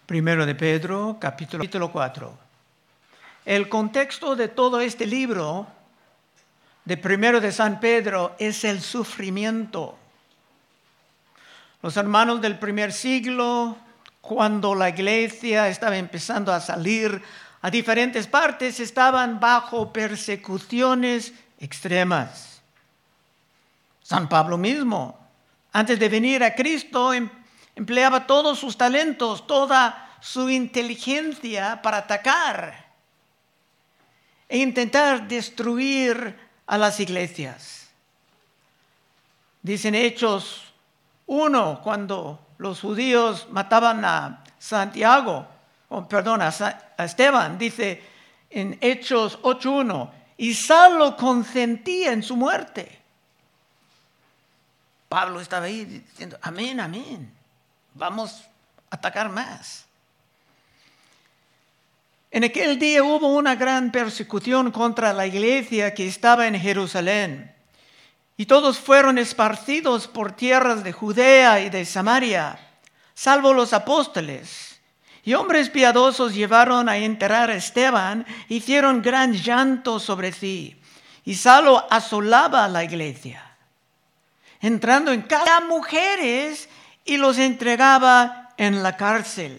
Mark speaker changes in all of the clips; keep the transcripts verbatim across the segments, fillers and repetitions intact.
Speaker 1: Primero de Pedro, capítulo, capítulo cuatro. El contexto de todo este libro de Primero de San Pedro es el sufrimiento. Los hermanos del primer siglo, cuando la iglesia estaba empezando a salir a diferentes partes, estaban bajo persecuciones extremas. San Pablo mismo, antes de venir a Cristo, empleaba todos sus talentos, toda su inteligencia para atacar e intentar destruir a las iglesias. Dicen Hechos uno, cuando los judíos mataban a Santiago, oh, perdón, a, a Esteban, dice en Hechos ocho uno, y Saulo consentía en su muerte. Pablo estaba ahí diciendo, amén, amén, vamos a atacar más. En aquel día hubo una gran persecución contra la iglesia que estaba en Jerusalén. Y todos fueron esparcidos por tierras de Judea y de Samaria, salvo los apóstoles. Y hombres piadosos llevaron a enterrar a Esteban, hicieron gran llanto sobre sí. Y Saulo asolaba a la iglesia, entrando en casa de mujeres y los entregaba en la cárcel.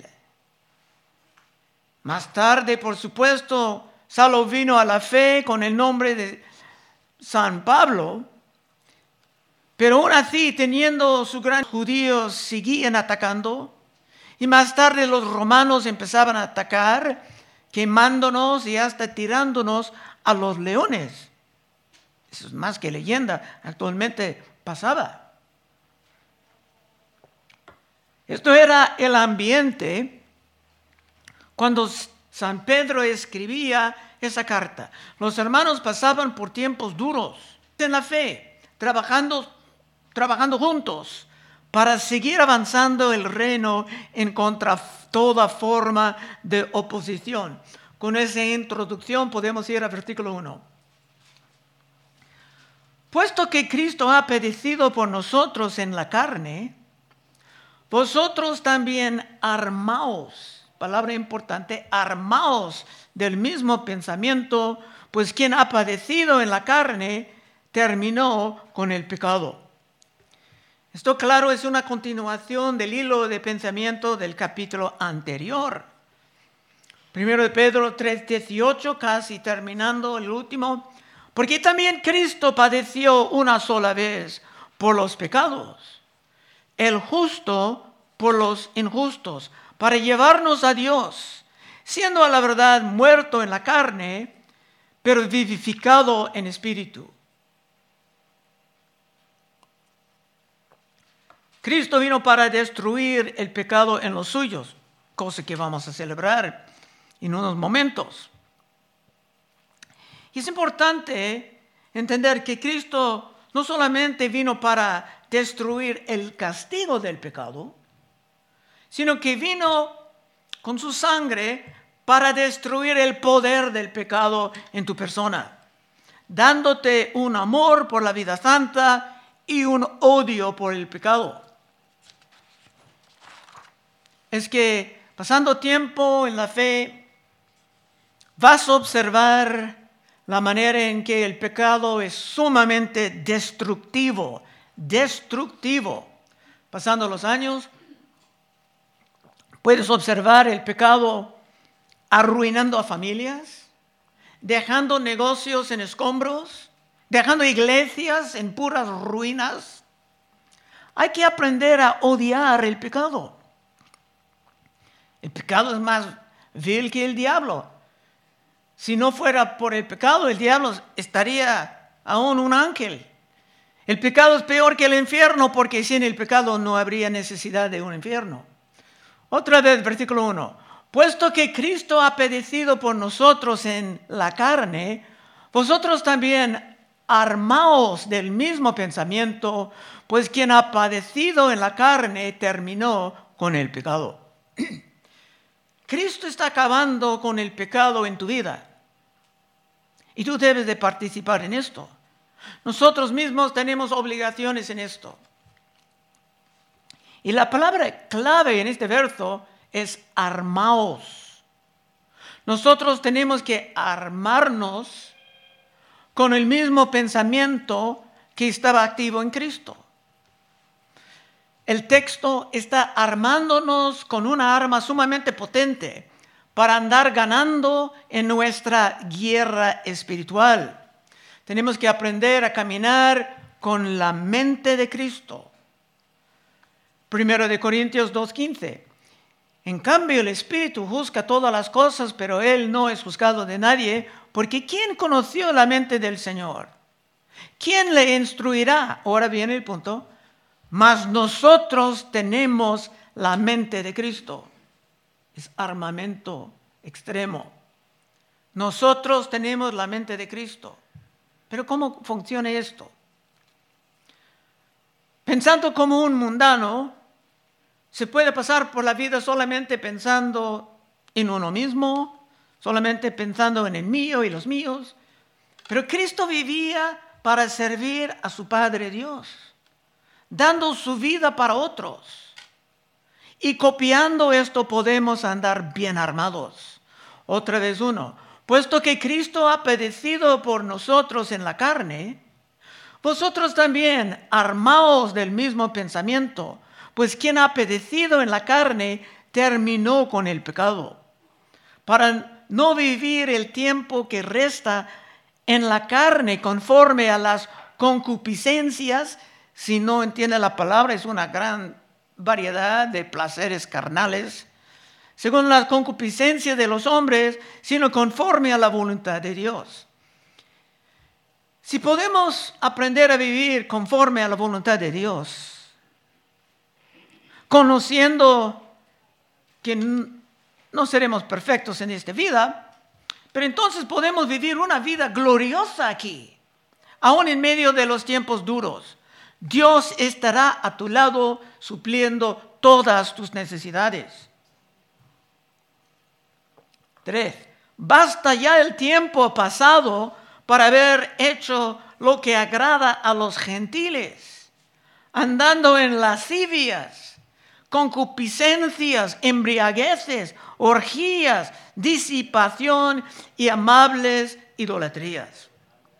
Speaker 1: Más tarde, por supuesto, Saulo vino a la fe con el nombre de San Pablo, pero aún así, teniendo su gran judíos, seguían atacando, y más tarde los romanos empezaban a atacar, quemándonos y hasta tirándonos a los leones. Eso es más que leyenda, actualmente pasaba. Esto era el ambiente cuando San Pedro escribía esa carta. Los hermanos pasaban por tiempos duros en la fe, trabajando, trabajando juntos para seguir avanzando el reino en contra toda forma de oposición. Con esa introducción podemos ir al versículo uno. Puesto que Cristo ha padecido por nosotros en la carne, vosotros también armaos. Palabra importante, armaos del mismo pensamiento, pues quien ha padecido en la carne terminó con el pecado. Esto, claro, es una continuación del hilo de pensamiento del capítulo anterior. Primero de Pedro tres dieciocho, casi terminando el último, porque también Cristo padeció una sola vez por los pecados, el justo por los injustos, para llevarnos a Dios, siendo a la verdad muerto en la carne, pero vivificado en espíritu. Cristo vino para destruir el pecado en los suyos, cosa que vamos a celebrar en unos momentos. Y es importante entender que Cristo no solamente vino para destruir el castigo del pecado, sino que vino con su sangre para destruir el poder del pecado en tu persona, dándote un amor por la vida santa y un odio por el pecado. Es que pasando tiempo en la fe, vas a observar la manera en que el pecado es sumamente destructivo, destructivo. Pasando los años, puedes observar el pecado arruinando a familias, dejando negocios en escombros, dejando iglesias en puras ruinas. Hay que aprender a odiar el pecado. El pecado es más vil que el diablo. Si no fuera por el pecado, el diablo estaría aún un ángel. El pecado es peor que el infierno, porque sin el pecado no habría necesidad de un infierno. Otra vez, versículo uno. Puesto que Cristo ha padecido por nosotros en la carne, vosotros también armaos del mismo pensamiento, pues quien ha padecido en la carne terminó con el pecado. Cristo está acabando con el pecado en tu vida. Y tú debes de participar en esto. Nosotros mismos tenemos obligaciones en esto. Y la palabra clave en este verso es armaos. Nosotros tenemos que armarnos con el mismo pensamiento que estaba activo en Cristo. El texto está armándonos con una arma sumamente potente para andar ganando en nuestra guerra espiritual. Tenemos que aprender a caminar con la mente de Cristo. Primero de Corintios dos quince. En cambio, el Espíritu juzga todas las cosas, pero Él no es juzgado de nadie, porque ¿quién conoció la mente del Señor? ¿Quién le instruirá? Ahora viene el punto. Mas nosotros tenemos la mente de Cristo. Es armamento extremo. Nosotros tenemos la mente de Cristo. Pero ¿cómo funciona esto? Pensando como un mundano, se puede pasar por la vida solamente pensando en uno mismo, solamente pensando en el mío y los míos. Pero Cristo vivía para servir a su Padre Dios, dando su vida para otros. Y copiando esto podemos andar bien armados. Otra vez uno. Puesto que Cristo ha padecido por nosotros en la carne, vosotros también armaos del mismo pensamiento, pues quien ha padecido en la carne terminó con el pecado, para no vivir el tiempo que resta en la carne conforme a las concupiscencias. Si no entiende la palabra, es una gran variedad de placeres carnales, según las concupiscencias de los hombres, sino conforme a la voluntad de Dios. Si podemos aprender a vivir conforme a la voluntad de Dios, conociendo que no seremos perfectos en esta vida, pero entonces podemos vivir una vida gloriosa aquí, aún en medio de los tiempos duros. Dios estará a tu lado supliendo todas tus necesidades. Tres. Basta ya el tiempo pasado para haber hecho lo que agrada a los gentiles, andando en lascivias, concupiscencias, embriagueces, orgías, disipación y amables idolatrías.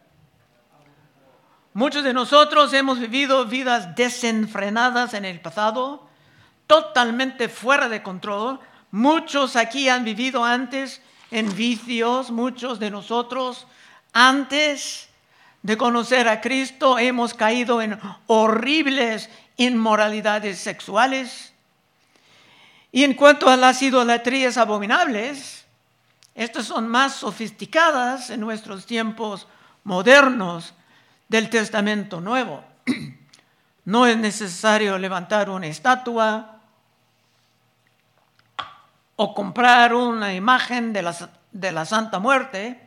Speaker 1: Muchos de nosotros hemos vivido vidas desenfrenadas en el pasado, totalmente fuera de control. Muchos aquí han vivido antes en vicios, muchos de nosotros antes de conocer a Cristo hemos caído en horribles inmoralidades sexuales. Y en cuanto a las idolatrías abominables, estas son más sofisticadas en nuestros tiempos modernos del Testamento Nuevo. No es necesario levantar una estatua o comprar una imagen de la, de la Santa Muerte.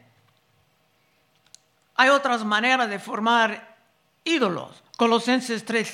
Speaker 1: Hay otras maneras de formar ídolos. Colosenses tres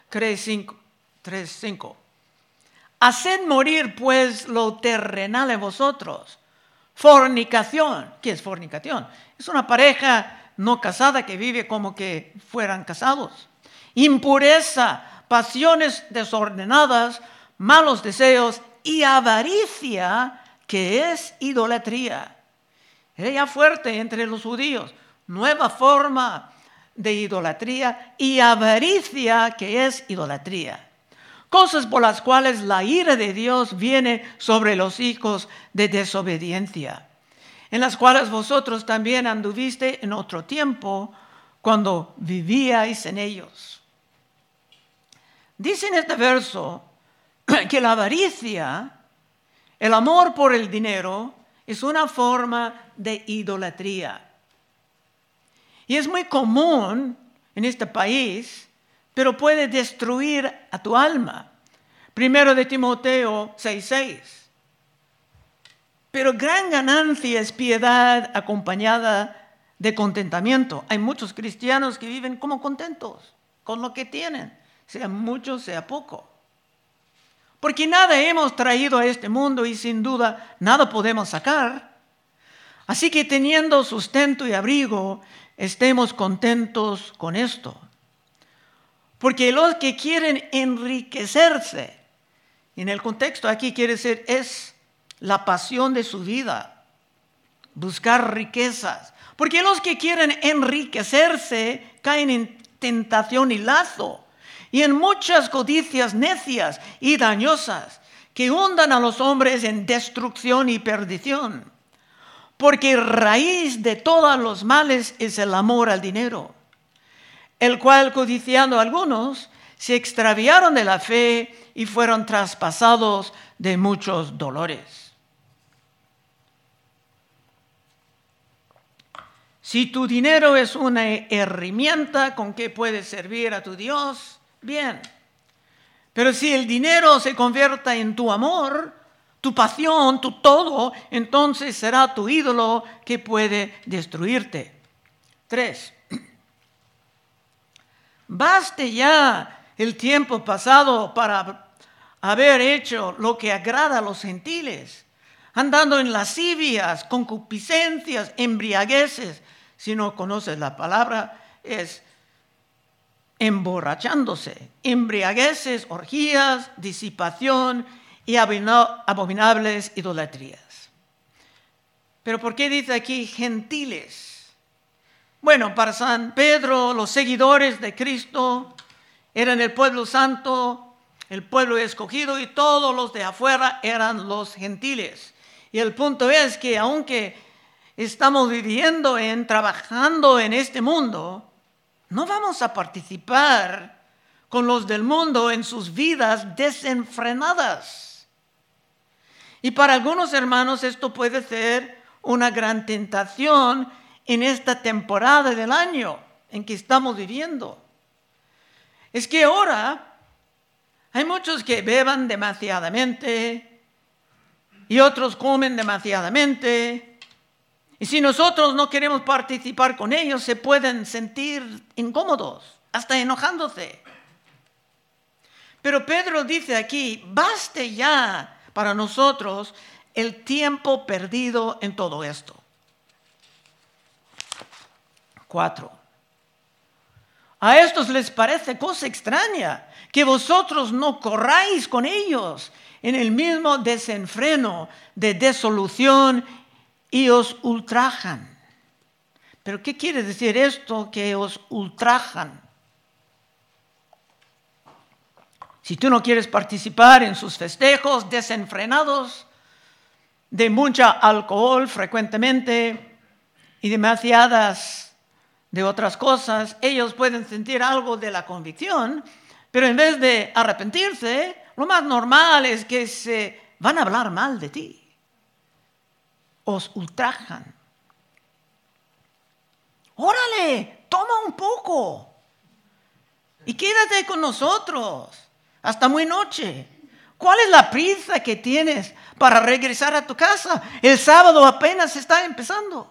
Speaker 1: cinco. Haced morir pues lo terrenal en vosotros. Fornicación. ¿Qué es fornicación? Es una pareja no casada que vive como que fueran casados. Impureza, pasiones desordenadas, malos deseos y avaricia, que es idolatría. Ella fuerte entre los judíos. Nueva forma de idolatría y avaricia, que es idolatría. Cosas por las cuales la ira de Dios viene sobre los hijos de desobediencia, en las cuales vosotros también anduviste en otro tiempo, cuando vivíais en ellos. Dice en este verso que la avaricia, el amor por el dinero, es una forma de idolatría. Y es muy común en este país, pero puede destruir a tu alma. Primero de Timoteo seis seis. Pero gran ganancia es piedad acompañada de contentamiento. Hay muchos cristianos que viven como contentos con lo que tienen, sea mucho, sea poco. Porque nada hemos traído a este mundo y sin duda nada podemos sacar. Así que teniendo sustento y abrigo, estemos contentos con esto. Porque los que quieren enriquecerse Y en el contexto aquí quiere decir es la pasión de su vida, buscar riquezas. Porque los que quieren enriquecerse caen en tentación y lazo, y en muchas codicias necias y dañosas que hundan a los hombres en destrucción y perdición. Porque raíz de todos los males es el amor al dinero, el cual, codiciando algunos, se extraviaron de la fe y fueron traspasados de muchos dolores. Si tu dinero es una herramienta con que puedes servir a tu Dios, bien. Pero si el dinero se convierta en tu amor, tu pasión, tu todo, entonces será tu ídolo que puede destruirte. Tres. Baste ya el tiempo pasado para haber hecho lo que agrada a los gentiles, andando en lascivias, concupiscencias, embriagueces. Si no conoces la palabra, es emborrachándose, embriagueces, orgías, disipación y abominables idolatrías. Pero ¿por qué dice aquí gentiles? Bueno, para San Pedro, los seguidores de Cristo eran el pueblo santo, el pueblo escogido, y todos los de afuera eran los gentiles. Y el punto es que aunque estamos viviendo en, trabajando en este mundo, no vamos a participar con los del mundo en sus vidas desenfrenadas. Y para algunos hermanos esto puede ser una gran tentación en esta temporada del año en que estamos viviendo. Es que ahora hay muchos que beban demasiadamente y otros comen demasiadamente. Y si nosotros no queremos participar con ellos, se pueden sentir incómodos, hasta enojándose. Pero Pedro dice aquí, baste ya para nosotros el tiempo perdido en todo esto. Cuatro. A estos les parece cosa extraña que vosotros no corráis con ellos en el mismo desenfreno de desolución y os ultrajan. ¿Pero qué quiere decir esto, que os ultrajan? Si tú no quieres participar en sus festejos desenfrenados, de mucha alcohol frecuentemente y demasiadas de otras cosas, ellos pueden sentir algo de la convicción, pero en vez de arrepentirse, lo más normal es que se van a hablar mal de ti. Os ultrajan. Órale, toma un poco y quédate con nosotros hasta muy noche. ¿Cuál es la prisa que tienes para regresar a tu casa? El sábado apenas está empezando.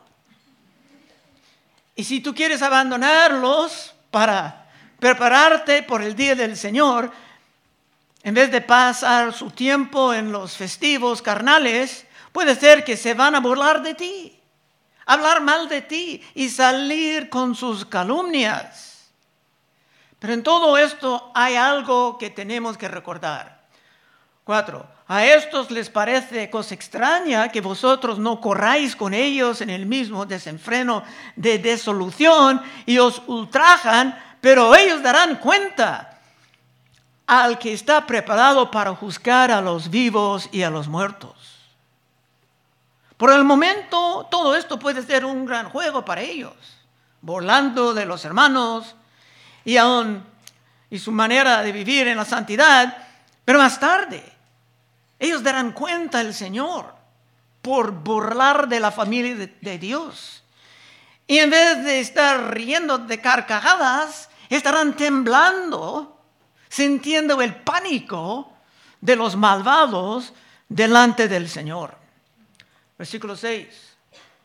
Speaker 1: Y si tú quieres abandonarlos para prepararte por el día del Señor, en vez de pasar su tiempo en los festivos carnales, puede ser que se van a burlar de ti, hablar mal de ti y salir con sus calumnias. Pero en todo esto hay algo que tenemos que recordar. Cuatro. A estos les parece cosa extraña que vosotros no corráis con ellos en el mismo desenfreno de desolución y os ultrajan, pero ellos darán cuenta al que está preparado para juzgar a los vivos y a los muertos. Por el momento, todo esto puede ser un gran juego para ellos, burlando de los hermanos y aún y su manera de vivir en la santidad, pero más tarde ellos darán cuenta al Señor por burlar de la familia de, de Dios. Y en vez de estar riendo de carcajadas, estarán temblando, sintiendo el pánico de los malvados delante del Señor. Versículo seis.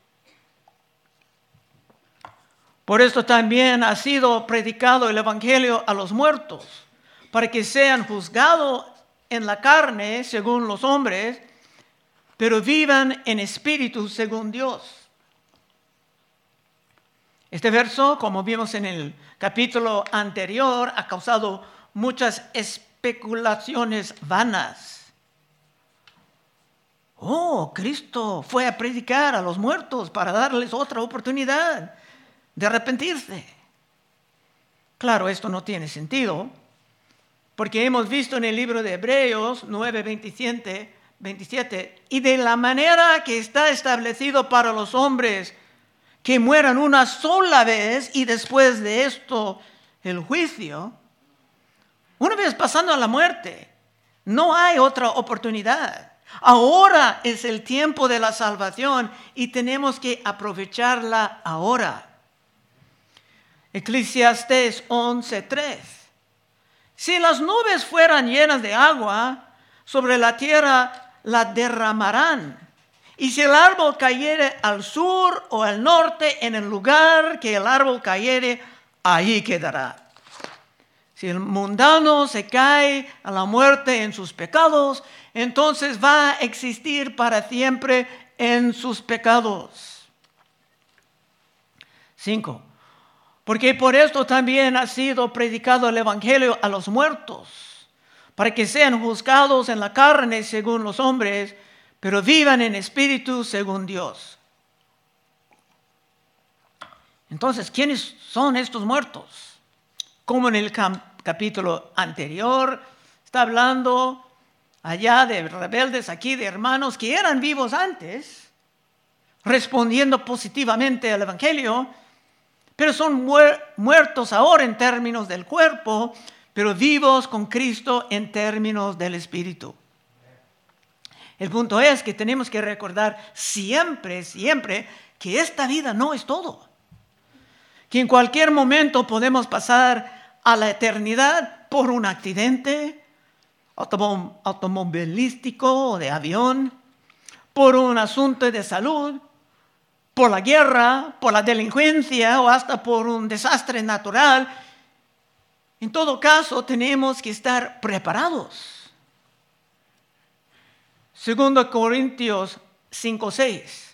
Speaker 1: Por esto también ha sido predicado el evangelio a los muertos, para que sean juzgados en la carne según los hombres, pero vivan en espíritu según Dios. Este verso, como vimos en el capítulo anterior, ha causado muchas especulaciones vanas. Oh, Cristo fue a predicar a los muertos para darles otra oportunidad de arrepentirse. Claro, esto no tiene sentido, porque hemos visto en el libro de Hebreos nueve, veintisiete, veintisiete, y de la manera que está establecido para los hombres que mueran una sola vez y después de esto el juicio, una vez pasando a la muerte, no hay otra oportunidad. Ahora es el tiempo de la salvación y tenemos que aprovecharla ahora. Eclesiastés once, tres. Si las nubes fueran llenas de agua, sobre la tierra la derramarán. Y si el árbol cayere al sur o al norte, en el lugar que el árbol cayere, allí quedará. Si el mundano se cae a la muerte en sus pecados, entonces va a existir para siempre en sus pecados. Cinco. Porque por esto también ha sido predicado el evangelio a los muertos, para que sean juzgados en la carne según los hombres, pero vivan en espíritu según Dios. Entonces, ¿quiénes son estos muertos? Como en el capítulo anterior, está hablando allá de rebeldes, aquí de hermanos que eran vivos antes, respondiendo positivamente al evangelio, pero son muer- muertos ahora en términos del cuerpo, pero vivos con Cristo en términos del espíritu. El punto es que tenemos que recordar siempre, siempre, que esta vida no es todo. Que en cualquier momento podemos pasar a la eternidad por un accidente autom- automovilístico o de avión, por un asunto de salud, por la guerra, por la delincuencia o hasta por un desastre natural. En todo caso, tenemos que estar preparados. Segundo Corintios cinco, seis.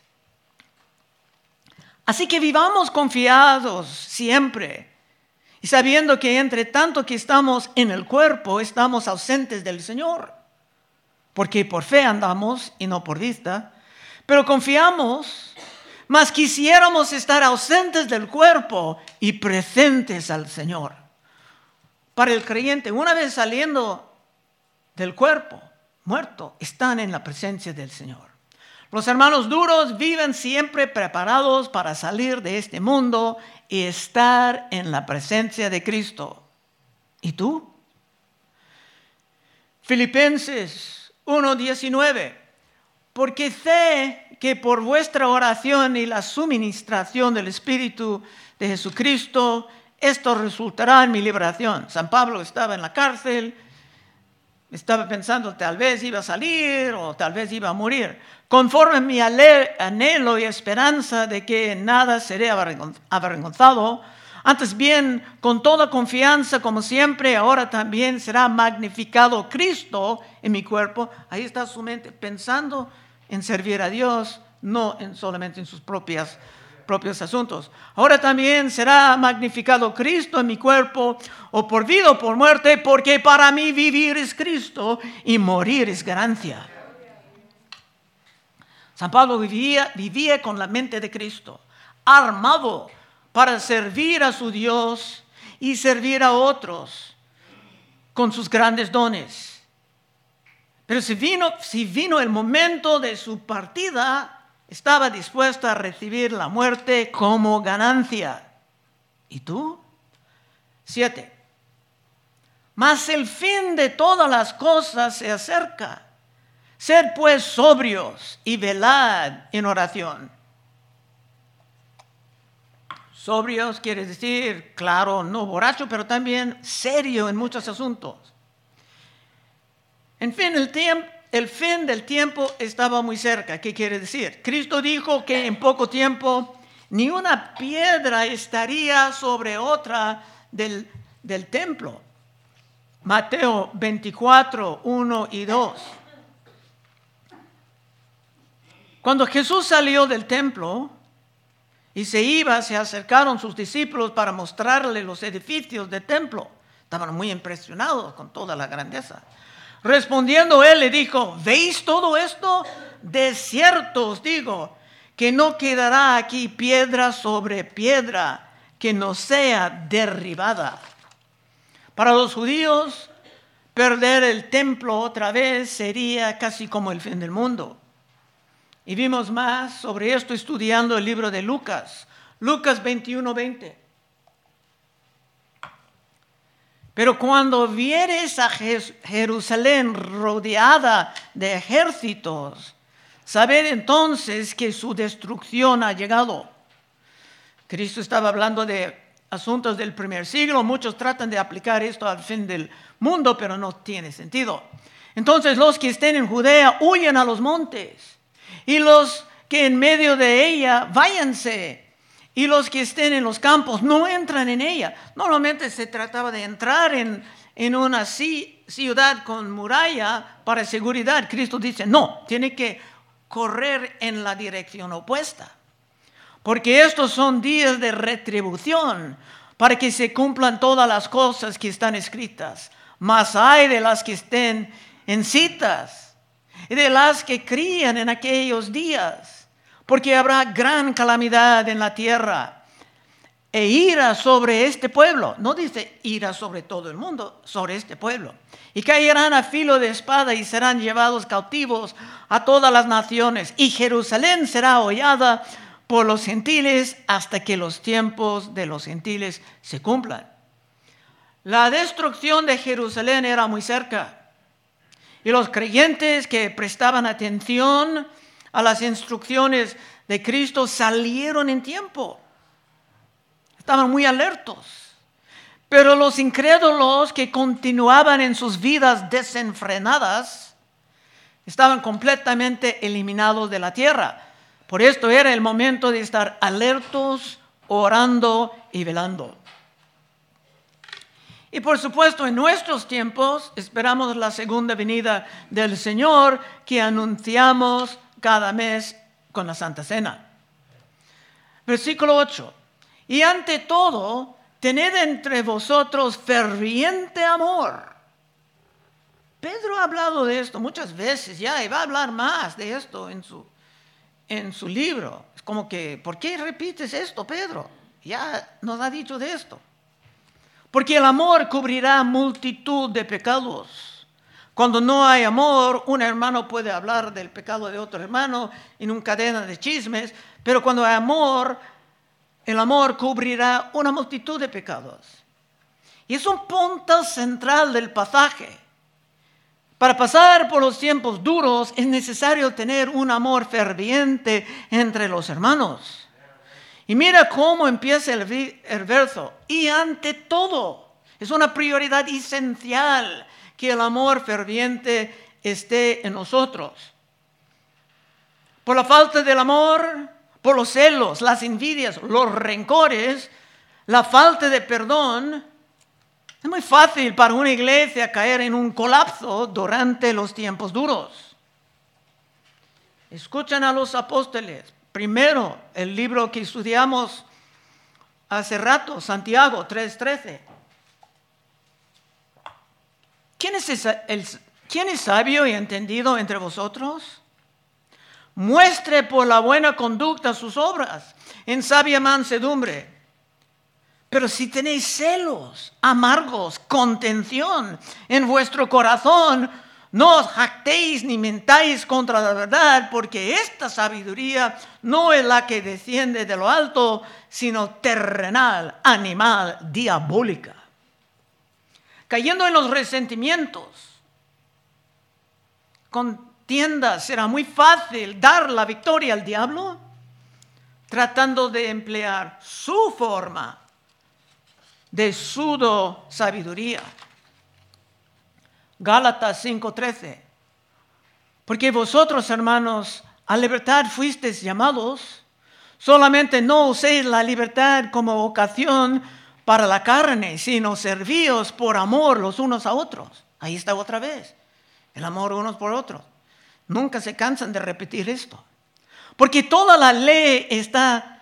Speaker 1: Así que vivamos confiados siempre y sabiendo que entre tanto que estamos en el cuerpo, estamos ausentes del Señor. Porque por fe andamos y no por vista, pero confiamos, mas quisiéramos estar ausentes del cuerpo y presentes al Señor. Para el creyente, una vez saliendo del cuerpo, muerto, están en la presencia del Señor. Los hermanos duros viven siempre preparados para salir de este mundo y estar en la presencia de Cristo. ¿Y tú? Filipenses uno, diecinueve. Porque sé que por vuestra oración y la suministración del Espíritu de Jesucristo, esto resultará en mi liberación. San Pablo estaba en la cárcel, estaba pensando tal vez iba a salir o tal vez iba a morir. Conforme mi anhelo y esperanza de que nada seré avergonzado, antes bien, con toda confianza, como siempre, ahora también será magnificado Cristo en mi cuerpo. Ahí está su mente pensando en servir a Dios, no en solamente en sus propias propios asuntos. Ahora también será magnificado Cristo en mi cuerpo, o por vida o por muerte, porque para mí vivir es Cristo y morir es ganancia. San Pablo vivía, vivía con la mente de Cristo, armado para servir a su Dios y servir a otros con sus grandes dones. Pero si vino, si vino el momento de su partida, estaba dispuesto a recibir la muerte como ganancia. ¿Y tú? Siete. Mas el fin de todas las cosas se acerca. Sed pues sobrios y velad en oración. Sobrios quiere decir, claro, no borracho, pero también serio en muchos asuntos. En fin, el tiempo. El fin del tiempo estaba muy cerca. ¿Qué quiere decir? Cristo dijo que en poco tiempo ni una piedra estaría sobre otra del, del templo. Mateo veinticuatro, uno y dos. Cuando Jesús salió del templo y se iba, se acercaron sus discípulos para mostrarle los edificios del templo. Estaban muy impresionados con toda la grandeza. Respondiendo él le dijo, ¿veis todo esto? De cierto os digo que no quedará aquí piedra sobre piedra que no sea derribada. Para los judíos, perder el templo otra vez sería casi como el fin del mundo. Y vimos más sobre esto estudiando el libro de Lucas, Lucas veintiuno, veinte. Pero cuando vieres a Jerusalén rodeada de ejércitos, sabed entonces que su destrucción ha llegado. Cristo estaba hablando de asuntos del primer siglo. Muchos tratan de aplicar esto al fin del mundo, pero no tiene sentido. Entonces los que estén en Judea huyen a los montes, y los que en medio de ella váyanse. Y los que estén en los campos no entran en ella. Normalmente se trataba de entrar en, en una ciudad con muralla para seguridad. Cristo dice, no, tiene que correr en la dirección opuesta. Porque estos son días de retribución para que se cumplan todas las cosas que están escritas. Mas hay de las que estén en citas y de las que crían en aquellos días. Porque habrá gran calamidad en la tierra e ira sobre este pueblo. No dice ira sobre todo el mundo, sobre este pueblo. Y caerán a filo de espada y serán llevados cautivos a todas las naciones. Y Jerusalén será hollada por los gentiles hasta que los tiempos de los gentiles se cumplan. La destrucción de Jerusalén era muy cerca. Y los creyentes que prestaban atención a las instrucciones de Cristo salieron en tiempo. Estaban muy alertos. Pero los incrédulos que continuaban en sus vidas desenfrenadas estaban completamente eliminados de la tierra. Por esto era el momento de estar alertos, orando y velando. Y por supuesto, en nuestros tiempos esperamos la segunda venida del Señor que anunciamos cada mes con la Santa Cena. Versículo ocho. Y ante todo, tened entre vosotros ferviente amor. Pedro ha hablado de esto muchas veces ya y va a hablar más de esto en su, en su libro. Es como que, ¿por qué repites esto, Pedro? Ya nos ha dicho de esto. Porque el amor cubrirá multitud de pecados. Cuando no hay amor, un hermano puede hablar del pecado de otro hermano en una cadena de chismes, pero cuando hay amor, el amor cubrirá una multitud de pecados. Y es un punto central del pasaje. Para pasar por los tiempos duros es necesario tener un amor ferviente entre los hermanos. Y mira cómo empieza el, el verso. Y ante todo, es una prioridad esencial que el amor ferviente esté en nosotros. Por la falta del amor, por los celos, las envidias, los rencores, la falta de perdón, es muy fácil para una iglesia caer en un colapso durante los tiempos duros. Escuchan a los apóstoles. Primero, el libro que estudiamos hace rato, Santiago tres trece. ¿Quién es, el, ¿Quién es sabio y entendido entre vosotros? Muestre por la buena conducta sus obras en sabia mansedumbre. Pero si tenéis celos, amargos, contención en vuestro corazón, no os jactéis ni mentáis contra la verdad, porque esta sabiduría no es la que desciende de lo alto, sino terrenal, animal, diabólica. Cayendo en los resentimientos, contiendas, será muy fácil dar la victoria al diablo, tratando de emplear su forma de pseudo sabiduría. Gálatas cinco trece. Porque vosotros, hermanos, a libertad fuisteis llamados, solamente no uséis la libertad como ocasión para la carne, sino servíos por amor los unos a otros. Ahí está otra vez, el amor unos por otros. Nunca se cansan de repetir esto. Porque toda la ley está,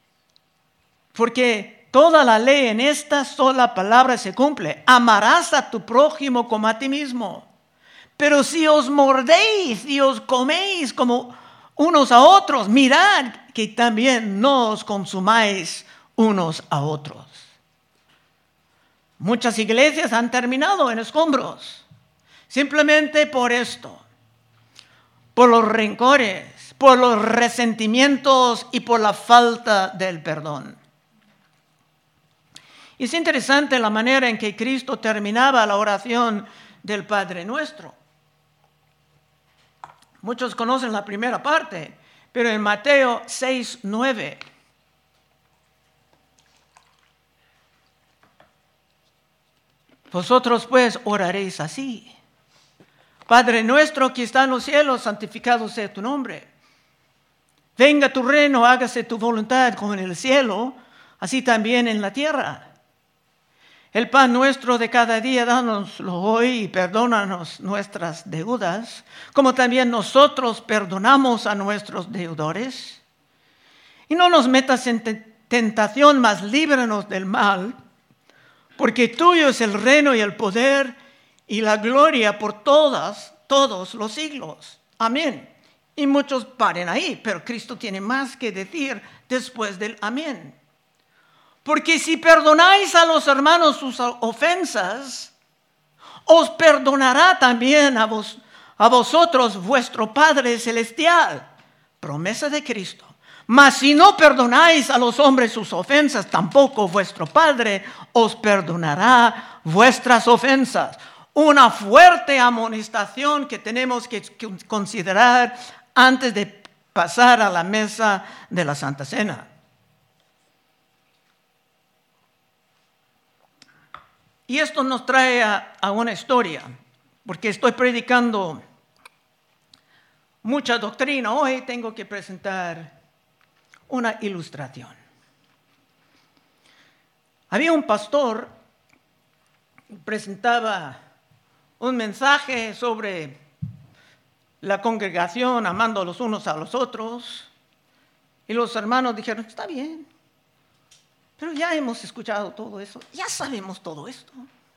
Speaker 1: porque toda la ley en esta sola palabra se cumple. Amarás a tu prójimo como a ti mismo. Pero si os mordéis y os coméis como unos a otros, mirad que también no os consumáis unos a otros. Muchas iglesias han terminado en escombros, simplemente por esto, por los rencores, por los resentimientos y por la falta del perdón. Y es interesante la manera en que Cristo terminaba la oración del Padre Nuestro. Muchos conocen la primera parte, pero en Mateo seis, nueve. Vosotros pues oraréis así. Padre nuestro que está en los cielos, santificado sea tu nombre. Venga tu reino, hágase tu voluntad como en el cielo, así también en la tierra. El pan nuestro de cada día, dánoslo hoy y perdónanos nuestras deudas, como también nosotros perdonamos a nuestros deudores. Y no nos metas en tentación, mas líbranos del mal, porque tuyo es el reino y el poder y la gloria por todas, todos los siglos. Amén. Y muchos paren ahí, pero Cristo tiene más que decir después del amén. Porque si perdonáis a los hermanos sus ofensas, os perdonará también a, vos, a vosotros vuestro Padre Celestial. Promesa de Cristo. Mas si no perdonáis a los hombres sus ofensas, tampoco vuestro Padre os perdonará vuestras ofensas. Una fuerte amonestación que tenemos que considerar antes de pasar a la mesa de la Santa Cena. Y esto nos trae a, a una historia, porque estoy predicando mucha doctrina. Hoy tengo que presentar una ilustración. Había un pastor que presentaba un mensaje sobre la congregación amando los unos a los otros, y los hermanos dijeron, está bien. Pero ya hemos escuchado todo eso, ya sabemos todo esto.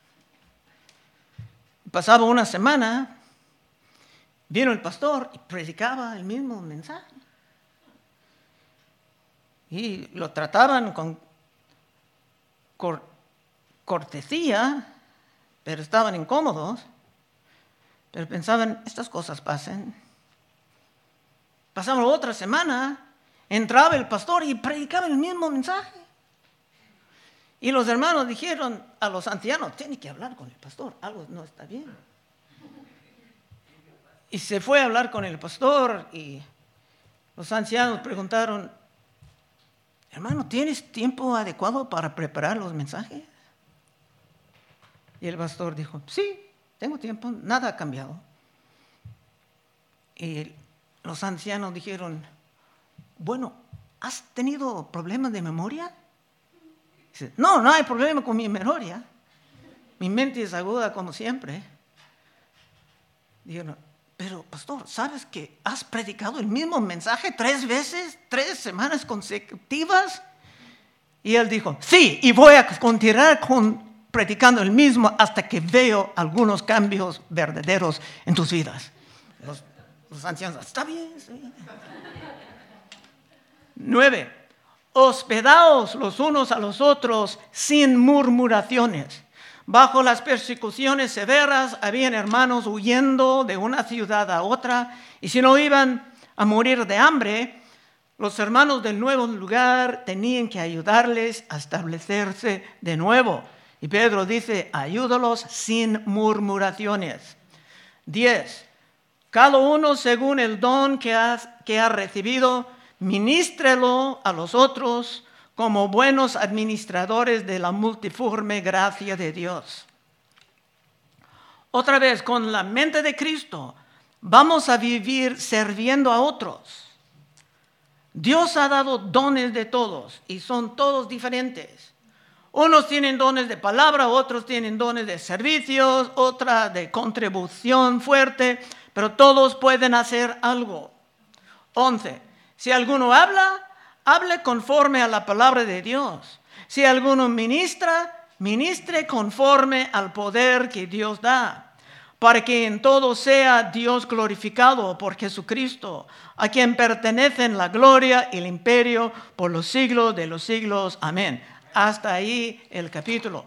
Speaker 1: Pasaba una semana, vino el pastor y predicaba el mismo mensaje. Y lo trataban con cor- cortesía, pero estaban incómodos. Pero pensaban, estas cosas pasan. Pasaba otra semana, entraba el pastor y predicaba el mismo mensaje. Y los hermanos dijeron a los ancianos, tiene que hablar con el pastor, algo no está bien. Y se fue a hablar con el pastor y los ancianos preguntaron, hermano, ¿tienes tiempo adecuado para preparar los mensajes? Y el pastor dijo, sí, tengo tiempo, nada ha cambiado. Y los ancianos dijeron, bueno, ¿has tenido problemas de memoria? Dice, no, no hay problema con mi memoria. Mi mente es aguda como siempre. Dijeron, pero pastor, ¿sabes que has predicado el mismo mensaje tres veces, tres semanas consecutivas? Y él dijo, sí, y voy a continuar con, predicando el mismo hasta que veo algunos cambios verdaderos en tus vidas. Los, los ancianos, está bien, sí. Nueve. Hospedaos los unos a los otros sin murmuraciones. Bajo las persecuciones severas habían hermanos huyendo de una ciudad a otra, y si no iban a morir de hambre, los hermanos del nuevo lugar tenían que ayudarles a establecerse de nuevo. Y Pedro dice, ayúdalos sin murmuraciones. Diez. Cada uno según el don que ha, que ha recibido, ministrelo a los otros como buenos administradores de la multiforme gracia de Dios. Otra vez, con la mente de Cristo, vamos a vivir sirviendo a otros. Dios ha dado dones de todos y son todos diferentes. Unos tienen dones de palabra, otros tienen dones de servicios, otra de contribución fuerte, pero todos pueden hacer algo. Once. Si alguno habla, hable conforme a la palabra de Dios. Si alguno ministra, ministre conforme al poder que Dios da, para que en todo sea Dios glorificado por Jesucristo, a quien pertenecen la gloria y el imperio por los siglos de los siglos. Amén. Hasta ahí el capítulo.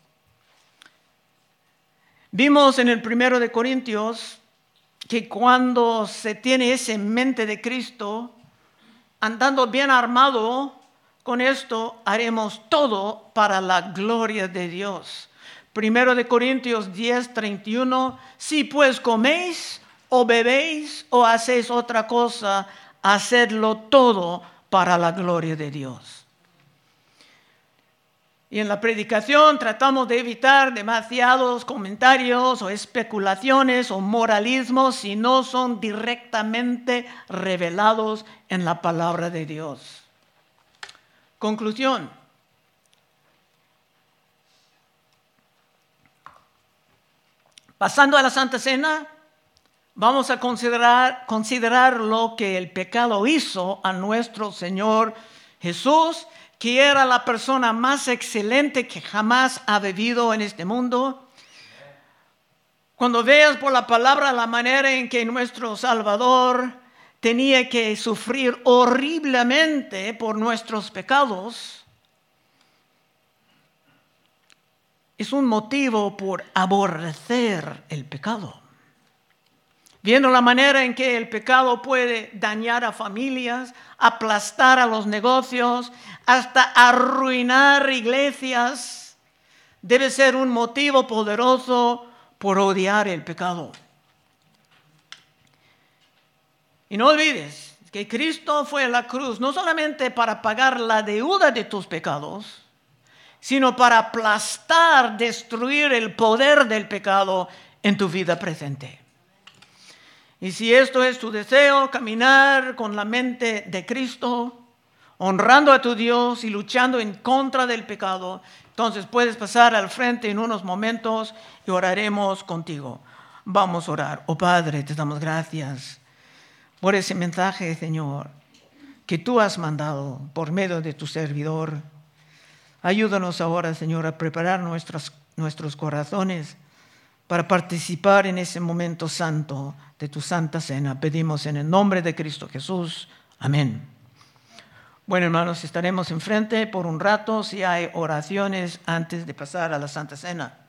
Speaker 1: Vimos en el primero de Corintios que cuando se tiene esa mente de Cristo, andando bien armado, con esto haremos todo para la gloria de Dios. Primero de Corintios diez, treinta y uno, si pues coméis o bebéis o hacéis otra cosa, hacedlo todo para la gloria de Dios. Y en la predicación tratamos de evitar demasiados comentarios o especulaciones o moralismos si no son directamente revelados en la palabra de Dios. Conclusión. Pasando a la Santa Cena, vamos a considerar, considerar lo que el pecado hizo a nuestro Señor Jesús, que era la persona más excelente que jamás ha vivido en este mundo. Cuando veas por la palabra la manera en que nuestro Salvador tenía que sufrir horriblemente por nuestros pecados, es un motivo por aborrecer el pecado. Viendo la manera en que el pecado puede dañar a familias, aplastar a los negocios, hasta arruinar iglesias, debe ser un motivo poderoso por odiar el pecado. Y no olvides que Cristo fue a la cruz no solamente para pagar la deuda de tus pecados, sino para aplastar, destruir el poder del pecado en tu vida presente. Y si esto es tu deseo, caminar con la mente de Cristo, honrando a tu Dios y luchando en contra del pecado, entonces puedes pasar al frente en unos momentos y oraremos contigo. Vamos a orar. Oh Padre, te damos gracias por ese mensaje, Señor, que tú has mandado por medio de tu servidor. Ayúdanos ahora, Señor, a preparar nuestros, nuestros corazones para participar en ese momento santo de tu Santa Cena. Pedimos en el nombre de Cristo Jesús. Amén. Bueno, hermanos, estaremos enfrente por un rato si hay oraciones antes de pasar a la Santa Cena.